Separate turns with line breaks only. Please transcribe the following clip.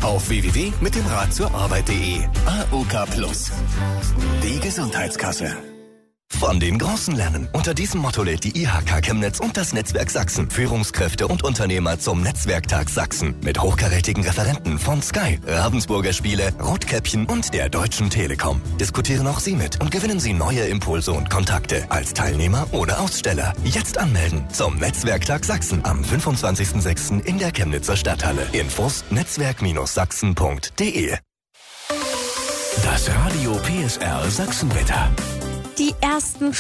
auf www.mitdemrad-zur-arbeit.de. AOK Plus. Die Gesundheitskasse.
Von den Großen lernen. Unter diesem Motto lädt die IHK Chemnitz und das Netzwerk Sachsen Führungskräfte und Unternehmer zum Netzwerktag Sachsen mit hochkarätigen Referenten von Sky, Ravensburger Spiele, Rotkäppchen und der Deutschen Telekom. Diskutieren auch Sie mit und gewinnen Sie neue Impulse und Kontakte als Teilnehmer oder Aussteller. Jetzt anmelden zum Netzwerktag Sachsen am 25.06. in der Chemnitzer Stadthalle. Infos netzwerk-sachsen.de.
Das Radio PSR Sachsenwetter.
Die ersten